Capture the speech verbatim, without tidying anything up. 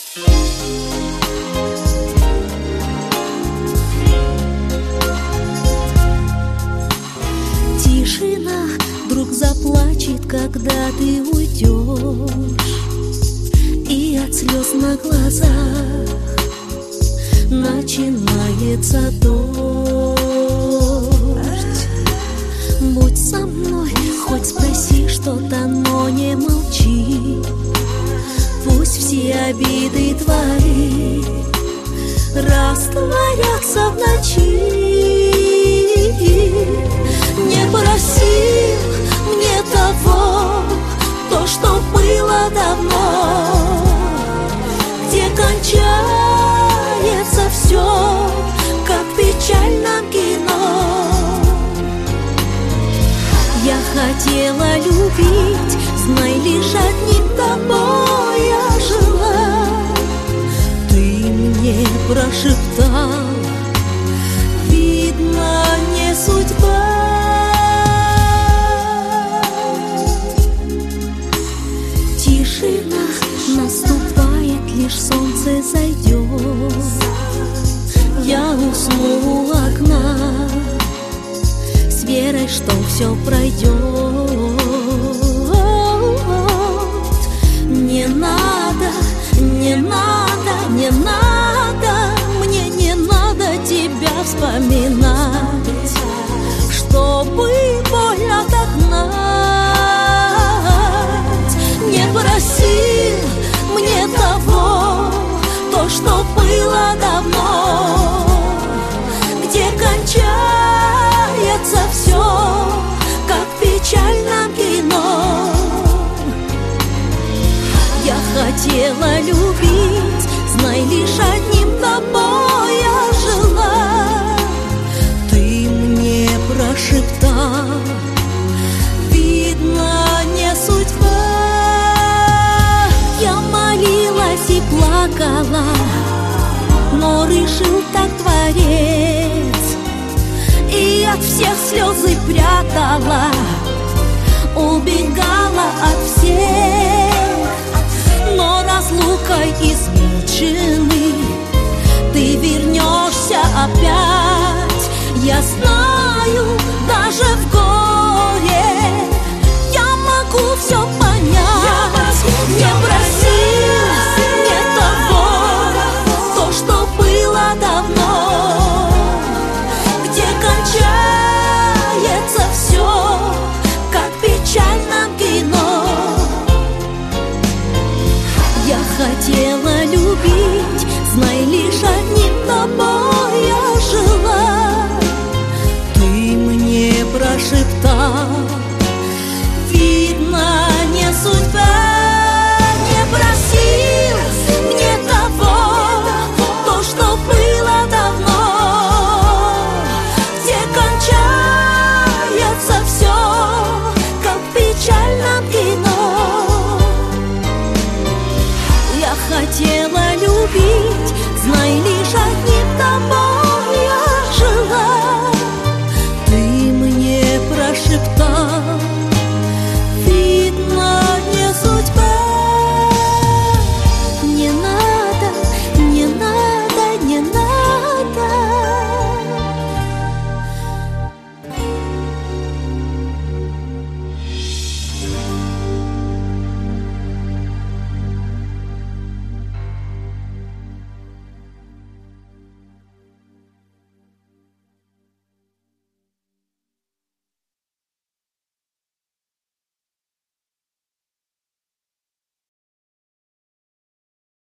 Тишина вдруг заплачет, когда ты уйдешь, и от слез на глазах начинается дождь. Будь со мной, хоть спроси что-то, но не молчи. Пусть все обиды твои растворятся в ночи. Не проси мне того, то, что было давно, где кончается все, как в печальном кино. Я хотела любить, знай, лишь одним тобой я жила. Ты мне прошептал, видно, не судьба. Тишина наступает, лишь солнце зайдет. Я усну у окна с верой, что все пройдет. Не надо, не надо, не надо, мне не надо тебя вспоминать, чтобы боль отогнать. Не проси мне того, то, что было давно, где кончается все, как в печальном кино. Я хотела любить, знай, лишь одним тобой я жила. Ты мне прошептал, видно, не судьба. Я молилась и плакала, но решил так Творец, и от всех слезы прятала, убегала от всех. Но разлукой измученный ты вернешься опять. Я знаю, даже в горе я могу все понять. Не проси мне того, то, что было давно, где кончается все, как в печальном кино. Я хотела любить, знай, лишь одним тобой я жила. Ты мне прошептал, видно, не судьба. Не просил мне того, то, что было давно, где кончается все, как в печальном кино. Я хотела